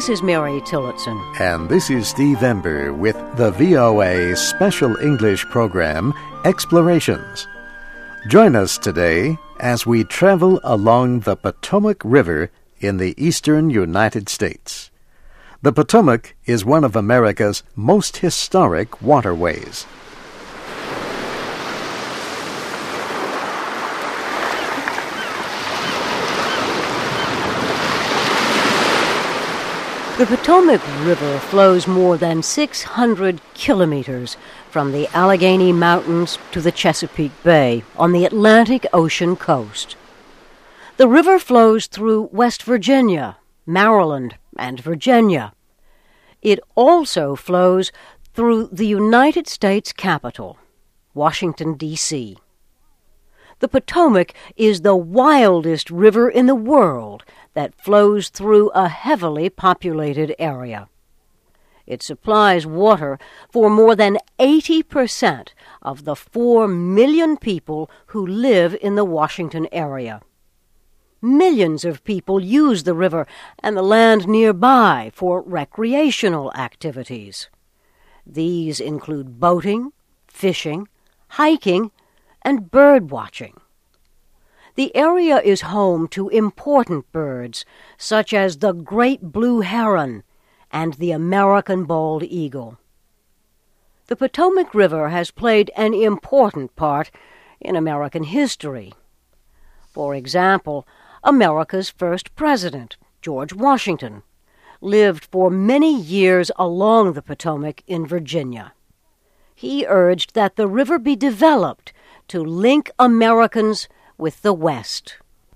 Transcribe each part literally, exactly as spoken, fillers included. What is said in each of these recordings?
This is Mary Tillotson. And this is Steve Ember with the V O A Special English program, Explorations. Join us today as we travel along the Potomac River in the eastern United States. The Potomac is one of America's most historic waterways. The Potomac River flows more than six hundred kilometers from the Allegheny Mountains to the Chesapeake Bay on the Atlantic Ocean coast. The river flows through West Virginia, Maryland, and Virginia. It also flows through the United States capital, Washington, D C The Potomac is the wildest river in the world that flows through a heavily populated area. It supplies water for more than eighty percent of the four million people who live in the Washington area. Millions of people use the river and the land nearby for recreational activities. These include boating, fishing, hiking, and bird watching. The area is home to important birds, such as the great blue heron and the American bald eagle. The Potomac River has played an important part in American history. For example, America's first president, George Washington, lived for many years along the Potomac in Virginia. He urged that the river be developed to link Americans with the West.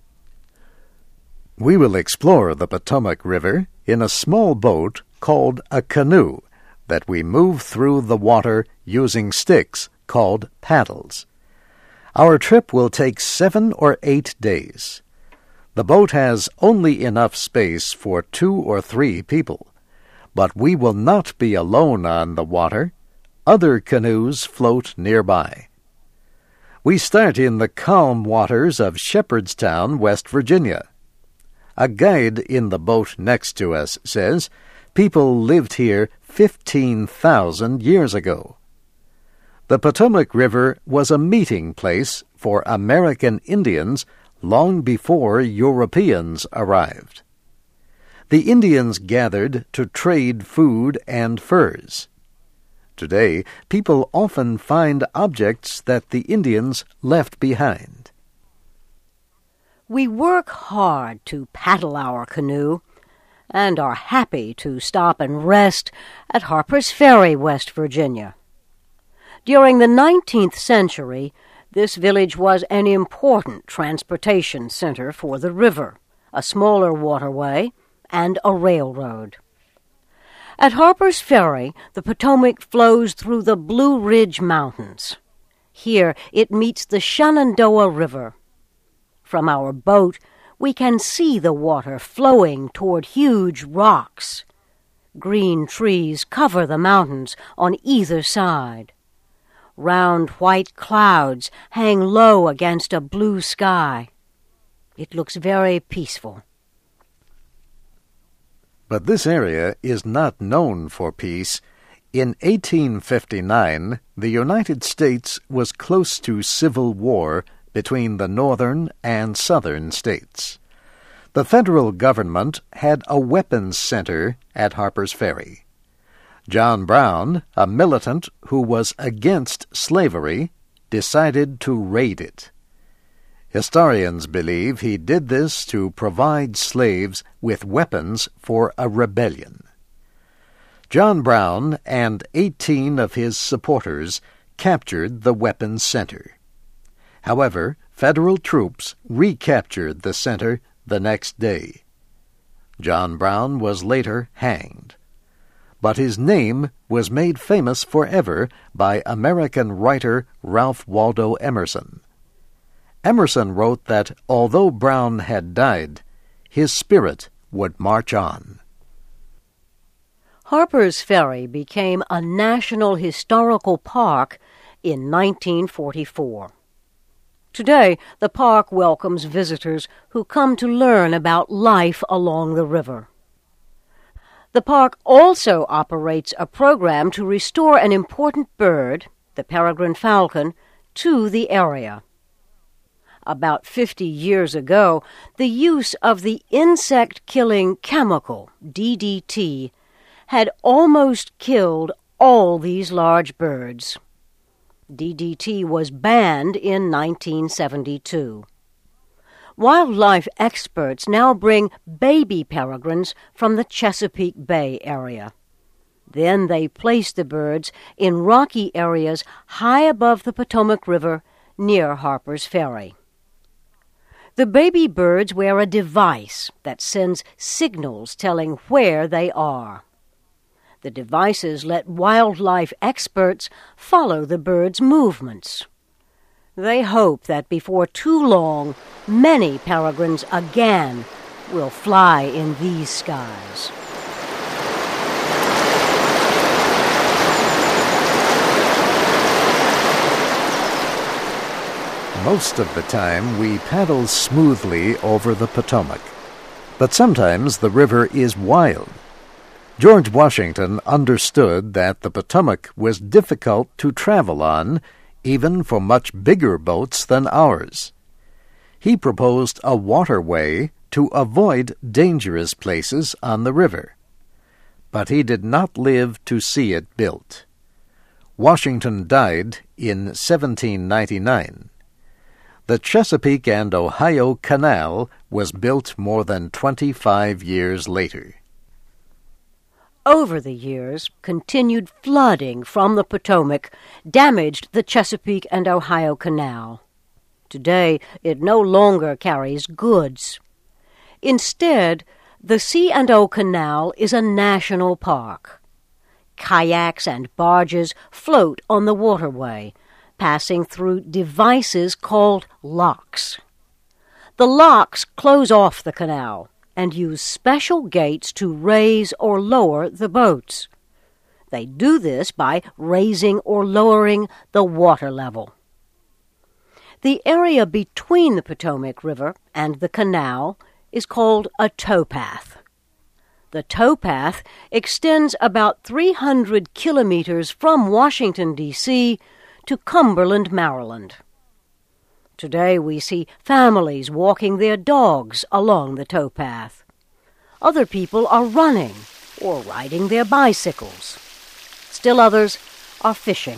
We will explore the Potomac River in a small boat called a canoe that we move through the water using sticks called paddles. Our trip will take seven or eight days. The boat has only enough space for two or three people, but we will not be alone on the water. Other canoes float nearby. We start in the calm waters of Shepherdstown, West Virginia. A guide in the boat next to us says people lived here fifteen thousand years ago. The Potomac River was a meeting place for American Indians long before Europeans arrived. The Indians gathered to trade food and furs. Today, people often find objects that the Indians left behind. We work hard to paddle our canoe and are happy to stop and rest at Harper's Ferry, West Virginia. During the nineteenth century, this village was an important transportation center for the river, a smaller waterway, and a railroad. At Harper's Ferry, the Potomac flows through the Blue Ridge Mountains. Here it meets the Shenandoah River. From our boat, we can see the water flowing toward huge rocks. Green trees cover the mountains on either side. Round white clouds hang low against a blue sky. It looks very peaceful. But this area is not known for peace. In eighteen fifty-nine, the United States was close to civil war between the northern and southern states. The federal government had a weapons center at Harper's Ferry. John Brown, a militant who was against slavery, decided to raid it. Historians believe he did this to provide slaves with weapons for a rebellion. John Brown and eighteen of his supporters captured the weapons center. However, federal troops recaptured the center the next day. John Brown was later hanged. But his name was made famous forever by American writer Ralph Waldo Emerson. Emerson wrote that although Brown had died, his spirit would march on. Harper's Ferry became a National Historical Park in nineteen forty-four. Today, the park welcomes visitors who come to learn about life along the river. The park also operates a program to restore an important bird, the peregrine falcon, to the area. About fifty years ago, the use of the insect-killing chemical, D D T, had almost killed all these large birds. D D T was banned in nineteen seventy-two. Wildlife experts now bring baby peregrines from the Chesapeake Bay area. Then they place the birds in rocky areas high above the Potomac River near Harper's Ferry. The baby birds wear a device that sends signals telling where they are. The devices let wildlife experts follow the birds' movements. They hope that before too long, many peregrines again will fly in these skies. Most of the time, we paddle smoothly over the Potomac. But sometimes the river is wild. George Washington understood that the Potomac was difficult to travel on, even for much bigger boats than ours. He proposed a waterway to avoid dangerous places on the river. But he did not live to see it built. Washington died in seventeen ninety-nine. The Chesapeake and Ohio Canal was built more than twenty-five years later. Over the years, continued flooding from the Potomac damaged the Chesapeake and Ohio Canal. Today, it no longer carries goods. Instead, the C and O Canal is a national park. Kayaks and barges float on the waterway, passing through devices called locks. The locks close off the canal and use special gates to raise or lower the boats. They do this by raising or lowering the water level. The area between the Potomac River and the canal is called a towpath. The towpath extends about three hundred kilometers from Washington, D C to Cumberland, Maryland. Today we see families walking their dogs along the towpath. Other people are running or riding their bicycles. Still others are fishing.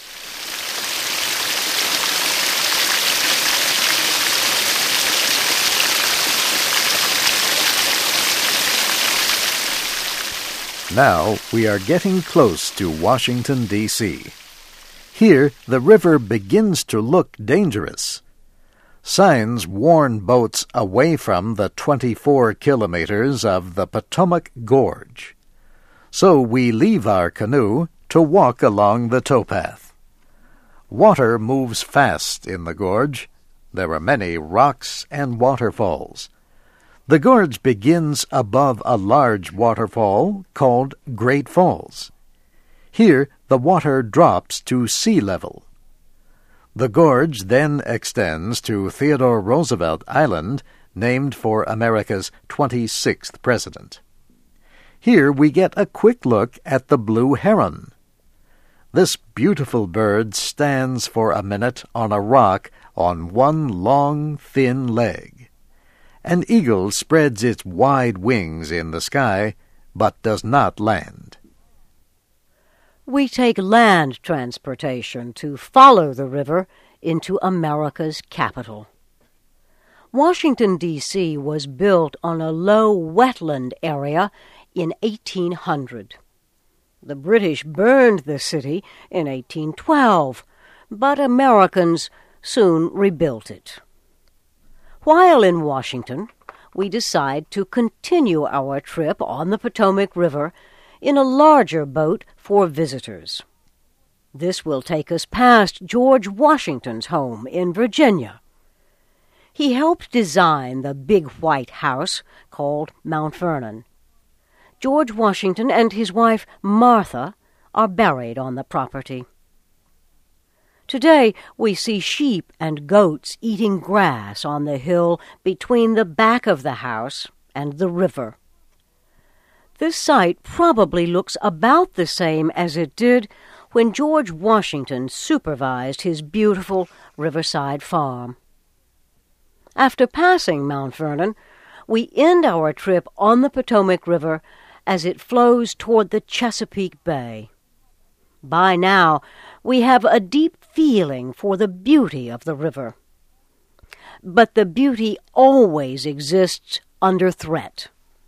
Now we are getting close to Washington, D C Here, the river begins to look dangerous. Signs warn boats away from the twenty-four kilometers of the Potomac Gorge. So we leave our canoe to walk along the towpath. Water moves fast in the gorge. There are many rocks and waterfalls. The gorge begins above a large waterfall called Great Falls. Here, the water drops to sea level. The gorge then extends to Theodore Roosevelt Island, named for America's twenty-sixth president. Here we get a quick look at the blue heron. This beautiful bird stands for a minute on a rock on one long, thin leg. An eagle spreads its wide wings in the sky, but does not land. We take land transportation to follow the river into America's capital. Washington, D C was built on a low wetland area in eighteen hundred. The British burned the city in eighteen twelve, but Americans soon rebuilt it. While in Washington, we decide to continue our trip on the Potomac River in a larger boat for visitors. This will take us past George Washington's home in Virginia. He helped design the big white house called Mount Vernon. George Washington and his wife Martha are buried on the property. Today we see sheep and goats eating grass on the hill between the back of the house and the river. This site probably looks about the same as it did when George Washington supervised his beautiful riverside farm. After passing Mount Vernon, we end our trip on the Potomac River as it flows toward the Chesapeake Bay. By now, we have a deep feeling for the beauty of the river. But the beauty always exists under threat.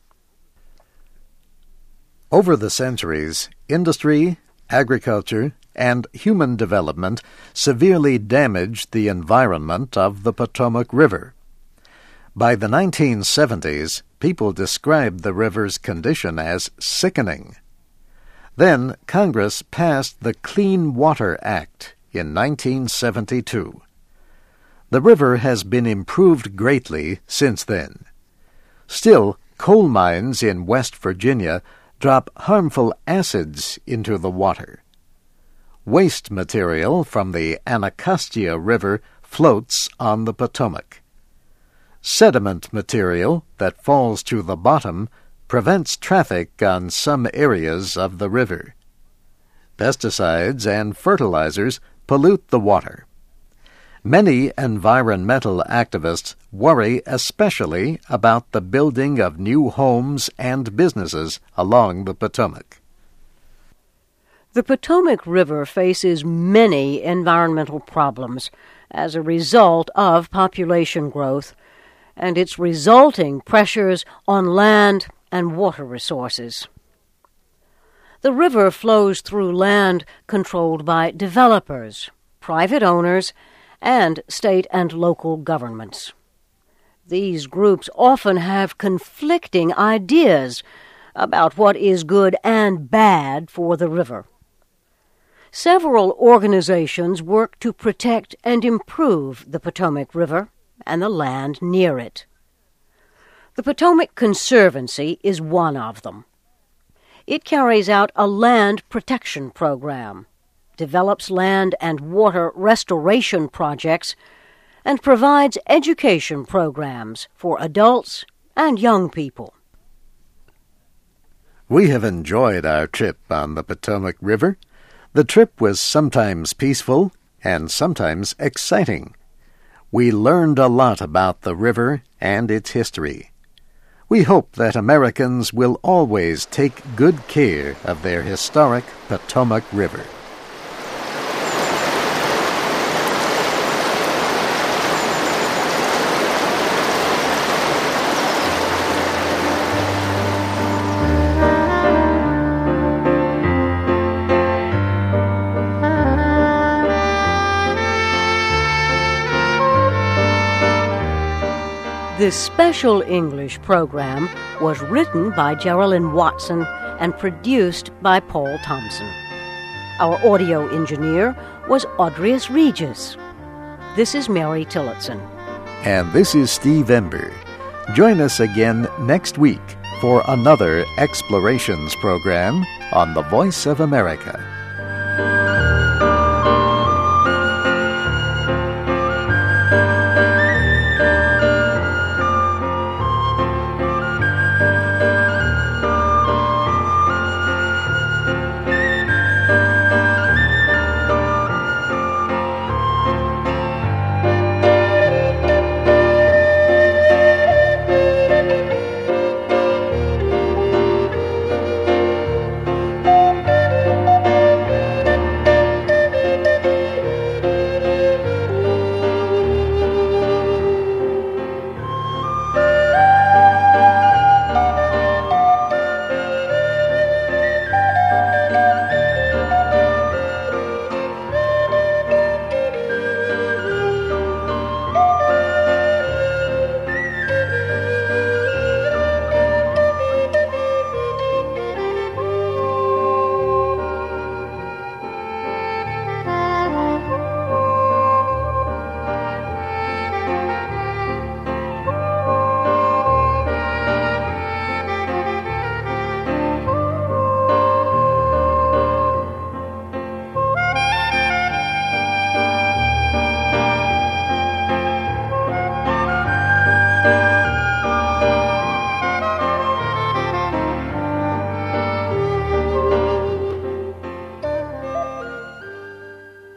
Over the centuries, industry, agriculture, and human development severely damaged the environment of the Potomac River. By the nineteen seventies, people described the river's condition as sickening. Then Congress passed the Clean Water Act in nineteen seventy-two. The river has been improved greatly since then. Still, coal mines in West Virginia drop harmful acids into the water. Waste material from the Anacostia River floats on the Potomac. Sediment material that falls to the bottom prevents traffic on some areas of the river. Pesticides and fertilizers pollute the water. Many environmental activists worry especially about the building of new homes and businesses along the Potomac. The Potomac River faces many environmental problems as a result of population growth and its resulting pressures on land and water resources. The river flows through land controlled by developers, private owners, and state and local governments. These groups often have conflicting ideas about what is good and bad for the river. Several organizations work to protect and improve the Potomac River and the land near it. The Potomac Conservancy is one of them. It carries out a land protection program, develops land and water restoration projects, and provides education programs for adults and young people. We have enjoyed our trip on the Potomac River. The trip was sometimes peaceful and sometimes exciting. We learned a lot about the river and its history. We hope that Americans will always take good care of their historic Potomac River. This special English program was written by Geraldine Watson and produced by Paul Thompson. Our audio engineer was Audrius Regis. This is Mary Tillotson. And this is Steve Ember. Join us again next week for another Explorations program on the Voice of America.